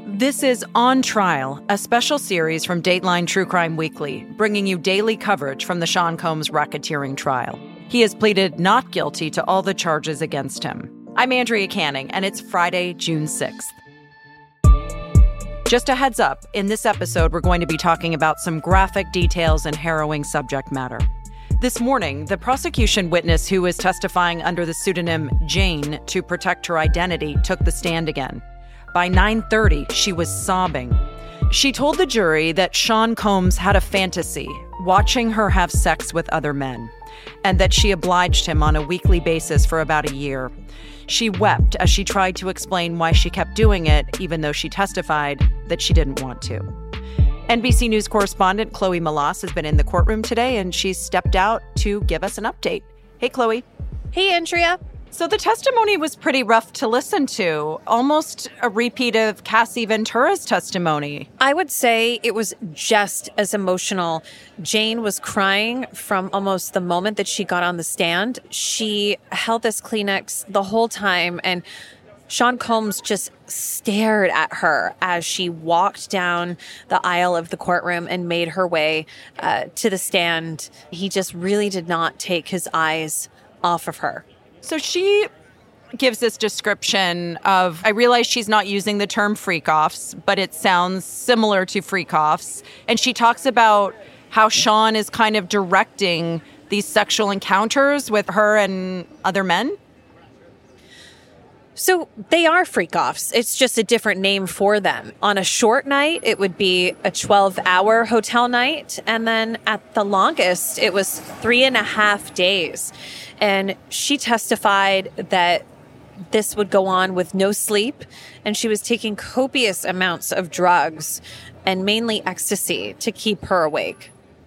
This is On Trial, a special series from Dateline True Crime Weekly, bringing you daily coverage from the Sean Combs racketeering trial. He has pleaded not guilty to all the charges against him. I'm Andrea Canning, and it's Friday, June 6th. Just a heads up, in this episode, we're going to be talking about some graphic details and harrowing subject matter. This morning, the prosecution witness who is testifying under the pseudonym Jane to protect her identity took the stand again. By 9:30, she was sobbing. She told the jury that Sean Combs had a fantasy, watching her have sex with other men, and that she obliged him on a weekly basis for about a year. She wept as she tried to explain why she kept doing it, even though she testified that she didn't want to. NBC News correspondent Chloe Melas has been in the courtroom today, and she's stepped out to give us an update. Hey, Chloe. Hey, Andrea. So the testimony was pretty rough to listen to, almost a repeat of Cassie Ventura's testimony. I would say it was just as emotional. Jane was crying from almost the moment that she got on the stand. She held this Kleenex the whole time, and Sean Combs just stared at her as she walked down the aisle of the courtroom and made her way to the stand. He just really did not take his eyes off of her. So she gives this description of, I realize she's not using the term freak-offs, but it sounds similar to freak-offs. And she talks about how Sean is kind of directing these sexual encounters with her and other men. So they are freak-offs. It's just a different name for them. On a short night, it would be a 12-hour hotel night. And then at the longest, it was 3.5 days. And she testified that this would go on with no sleep. And she was taking copious amounts of drugs and mainly ecstasy to keep her awake.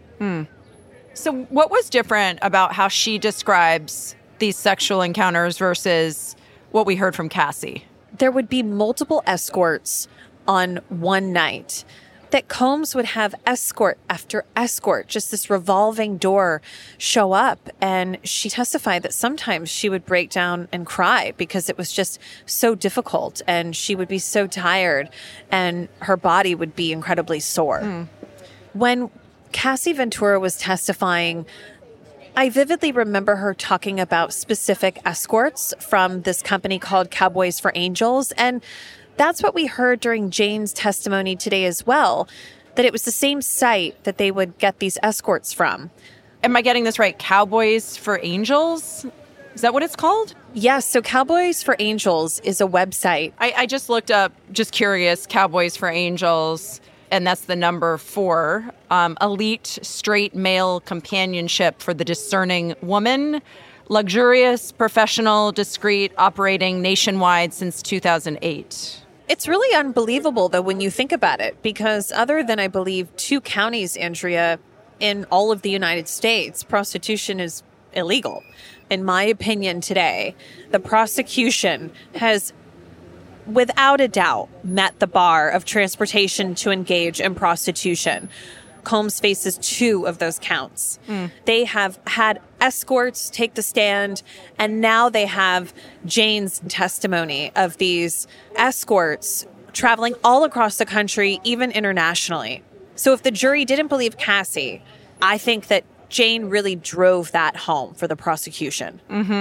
So what was different about how she describes these sexual encounters versus what we heard from Cassie? There would be multiple escorts on one night. That Combs would have escort after escort, just this revolving door show up. And she testified that sometimes she would break down and cry because it was just so difficult and she would be so tired and her body would be incredibly sore. When Cassie Ventura was testifying, I vividly remember her talking about specific escorts from this company called Cowboys for Angels. And that's what we heard during Jane's testimony today as well, that it was the same site that they would get these escorts from. Am I getting this right? Cowboys for Angels? Is that what it's called? Yes. So Cowboys for Angels is a website. I just looked up, just curious, Cowboys for Angels, and that's the number 4. Elite straight male companionship for the discerning woman. Luxurious, professional, discreet, operating nationwide since 2008. It's really unbelievable, though, when you think about it, because other than, I believe, 2 counties, Andrea, in all of the United States, prostitution is illegal. In my opinion today, the prosecution has, without a doubt, met the bar of transportation to engage in prostitution. Combs faces 2 of those counts. They have had escorts take the stand, and now they have Jane's testimony of these escorts traveling all across the country, even internationally. So if the jury didn't believe Cassie, I think that Jane really drove that home for the prosecution.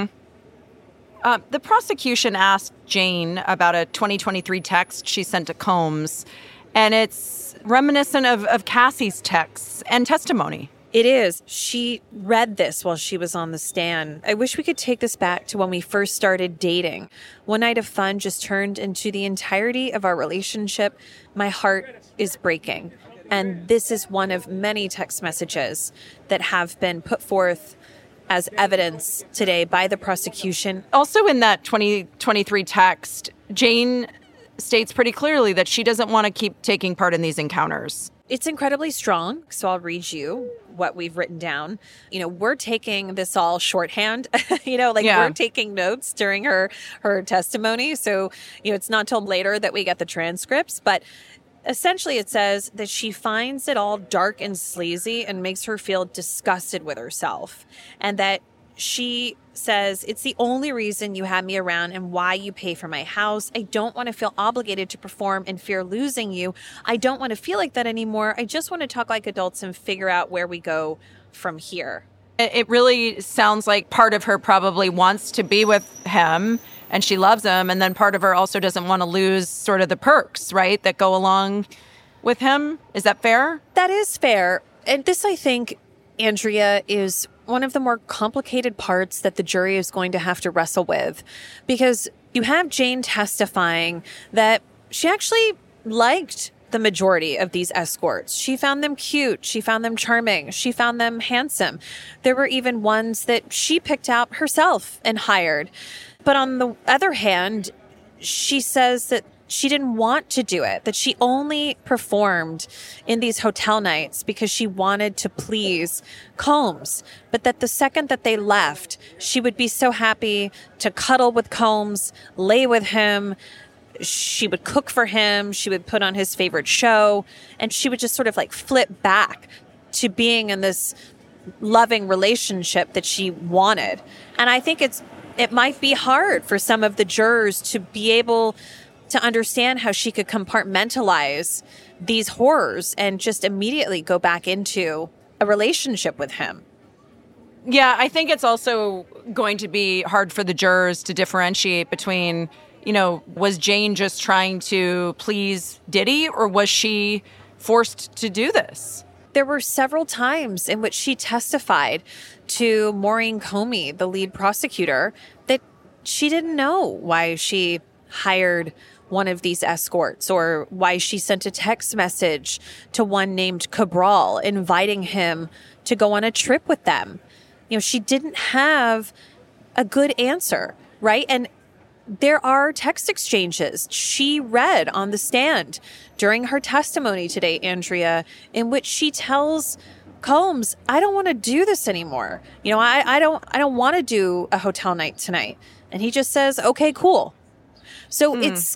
The prosecution asked Jane about a 2023 text she sent to Combs, and it's reminiscent of Cassie's texts and testimony. It is. She read this while she was on the stand. I wish we could take this back to when we first started dating. One night of fun just turned into the entirety of our relationship. My heart is breaking. And this is one of many text messages that have been put forth as evidence today by the prosecution. Also in that 2023 text, Jane states pretty clearly that she doesn't want to keep taking part in these encounters. It's incredibly strong, so I'll read you what we've written down. We're taking this all shorthand, we're taking notes during her testimony. So, it's not till later that we get the transcripts, but essentially it says that she finds it all dark and sleazy and makes her feel disgusted with herself, and that She says, it's the only reason you have me around and why you pay for my house. I don't want to feel obligated to perform and fear losing you. I don't want to feel like that anymore. I just want to talk like adults and figure out where we go from here. It really sounds like part of her probably wants to be with him and she loves him. And then part of her also doesn't want to lose sort of the perks, right, that go along with him. Is that fair? That is fair. And this, I think, Andrea, is one of the more complicated parts that the jury is going to have to wrestle with, because you have Jane testifying that she actually liked the majority of these escorts. She found them cute. She found them charming. She found them handsome. There were even ones that she picked out herself and hired. But on the other hand, she says that she didn't want to do it, that she only performed in these hotel nights because she wanted to please Combs, but that the second that they left, she would be so happy to cuddle with Combs, lay with him. She would cook for him. She would put on his favorite show, and she would just sort of like flip back to being in this loving relationship that she wanted. And I think it might be hard for some of the jurors to be able to understand how she could compartmentalize these horrors and just immediately go back into a relationship with him. Yeah, I think it's also going to be hard for the jurors to differentiate between, was Jane just trying to please Diddy, or was she forced to do this? There were several times in which she testified to Maureen Comey, the lead prosecutor, that she didn't know why she hired one of these escorts or why she sent a text message to one named Cabral inviting him to go on a trip with them. She didn't have a good answer, right? And there are text exchanges she read on the stand during her testimony today, Andrea, in which she tells Combs, I don't want to do this anymore. I don't want to do a hotel night tonight. And he just says, okay, cool. So it's,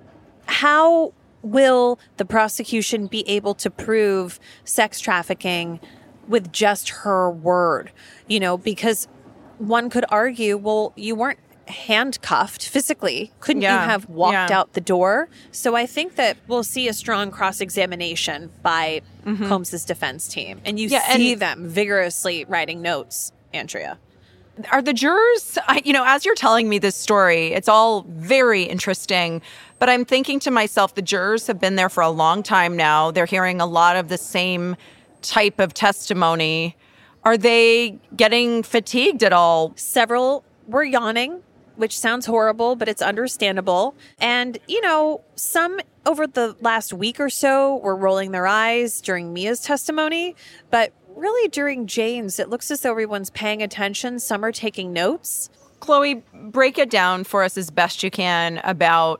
how will the prosecution be able to prove sex trafficking with just her word? Because one could argue, well, you weren't handcuffed physically. Couldn't you have walked out the door? So I think that we'll see a strong cross-examination by Combs's defense team. And you see them vigorously writing notes, Andrea. Are the jurors, as you're telling me this story, it's all very interesting, but I'm thinking to myself, the jurors have been there for a long time now. They're hearing a lot of the same type of testimony. Are they getting fatigued at all? Several were yawning, which sounds horrible, but it's understandable. And, some over the last week or so were rolling their eyes during Mia's testimony, but really during Jane's, it looks as though everyone's paying attention. Some are taking notes. Chloe, break it down for us as best you can about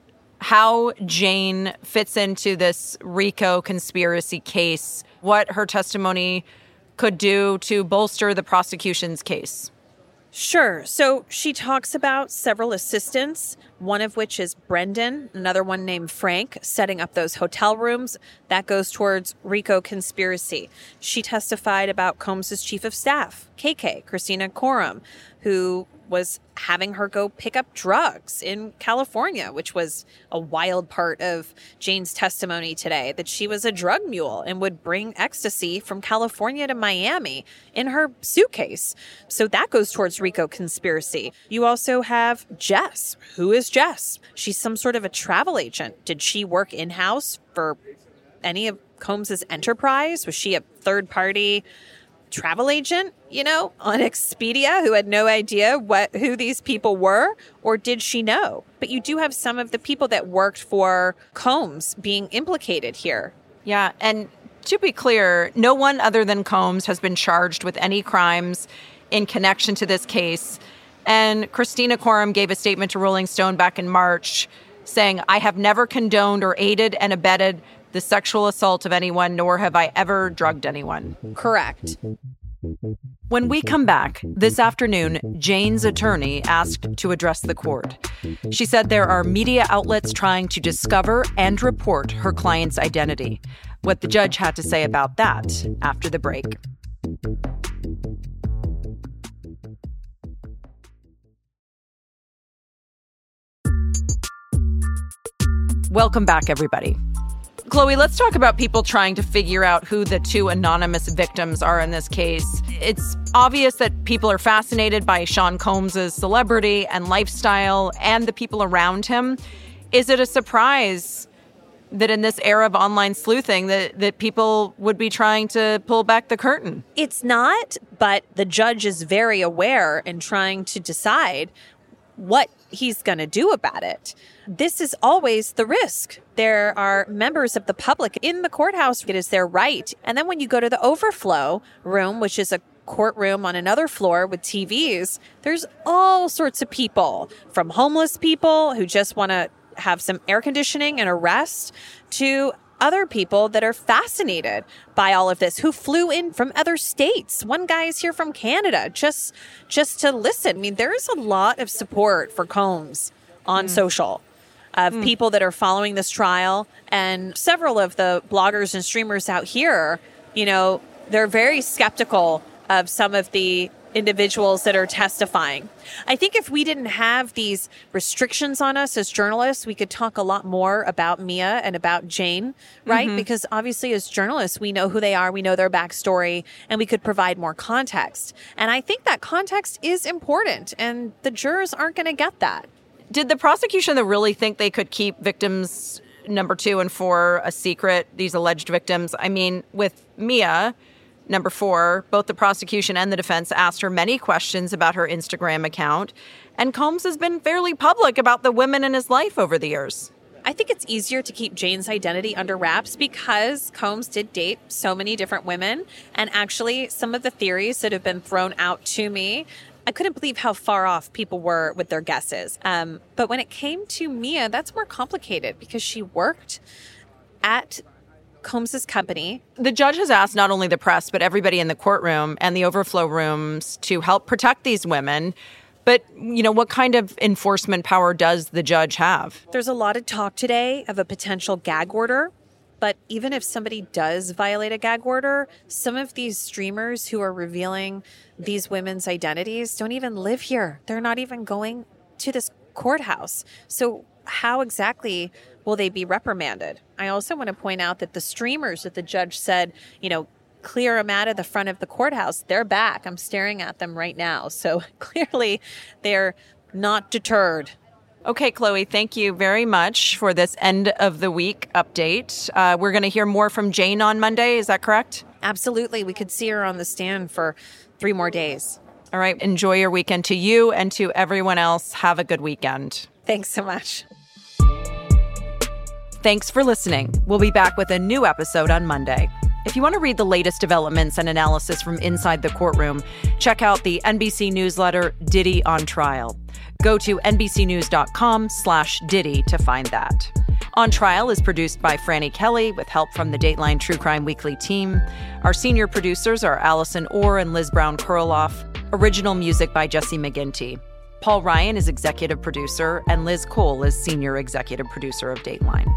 how Jane fits into this RICO conspiracy case, what her testimony could do to bolster the prosecution's case. Sure. So she talks about several assistants, one of which is Brendan, another one named Frank, setting up those hotel rooms. That goes towards RICO conspiracy. She testified about Combs's chief of staff, KK, Christina Coram, who was having her go pick up drugs in California, which was a wild part of Jane's testimony today, that she was a drug mule and would bring ecstasy from California to Miami in her suitcase. So that goes towards RICO conspiracy. You also have Jess. Who is Jess? She's some sort of a travel agent. Did she work in-house for any of Combs's enterprise? Was she a third-party travel agent, on Expedia, who had no idea who these people were? Or did she know? But you do have some of the people that worked for Combs being implicated here. Yeah, and to be clear, no one other than Combs has been charged with any crimes in connection to this case. And Christina Coram gave a statement to Rolling Stone back in March saying, I have never condoned or aided and abetted the sexual assault of anyone, nor have I ever drugged anyone. Correct. When we come back this afternoon, Jane's attorney asked to address the court. She said there are media outlets trying to discover and report her client's identity. What the judge had to say about that after the break. Welcome back, everybody. Chloe, let's talk about people trying to figure out who the two anonymous victims are in this case. It's obvious that people are fascinated by Sean Combs' celebrity and lifestyle and the people around him. Is it a surprise that in this era of online sleuthing that people would be trying to pull back the curtain? It's not, but the judge is very aware and trying to decide what he's going to do about it. This is always the risk. There are members of the public in the courthouse. It is their right. And then when you go to the overflow room, which is a courtroom on another floor with TVs, there's all sorts of people, from homeless people who just want to have some air conditioning and a rest, to other people that are fascinated by all of this, who flew in from other states. One guy is here from Canada just to listen. I mean, there is a lot of support for Combs on social of people that are following this trial. And several of the bloggers and streamers out here, you know, they're very skeptical of some of the individuals that are testifying. I think if we didn't have these restrictions on us as journalists, we could talk a lot more about Mia and about Jane, right? Because obviously as journalists, we know who they are, we know their backstory, and we could provide more context. And I think that context is important, and the jurors aren't going to get that. Did the prosecution really think they could keep victims number 2 and 4 a secret, these alleged victims? I mean, with Mia, number 4, both the prosecution and the defense asked her many questions about her Instagram account, and Combs has been fairly public about the women in his life over the years. I think it's easier to keep Jane's identity under wraps because Combs did date so many different women, and actually some of the theories that have been thrown out to me, I couldn't believe how far off people were with their guesses. But when it came to Mia, that's more complicated because she worked at Combs' company. The judge has asked not only the press, but everybody in the courtroom and the overflow rooms to help protect these women. But, you know, what kind of enforcement power does the judge have? There's a lot of talk today of a potential gag order. But even if somebody does violate a gag order, some of these streamers who are revealing these women's identities don't even live here. They're not even going to this courthouse. So how exactly will they be reprimanded? I also want to point out that the streamers that the judge said, you know, clear them out of the front of the courthouse, they're back. I'm staring at them right now. So clearly they're not deterred. Okay, Chloe, thank you very much for this end of the week update. We're going to hear more from Jane on Monday. Is that correct? Absolutely. We could see her on the stand for 3 more days. All right. Enjoy your weekend. To you and to everyone else, have a good weekend. Thanks so much. Thanks for listening. We'll be back with a new episode on Monday. If you want to read the latest developments and analysis from inside the courtroom, check out the NBC newsletter Diddy on Trial. Go to nbcnews.com/Diddy to find that. On Trial is produced by Franny Kelly with help from the Dateline True Crime Weekly team. Our senior producers are Allison Orr and Liz Brown-Kurloff. Original music by Jesse McGinty. Paul Ryan is executive producer, and Liz Cole is senior executive producer of Dateline.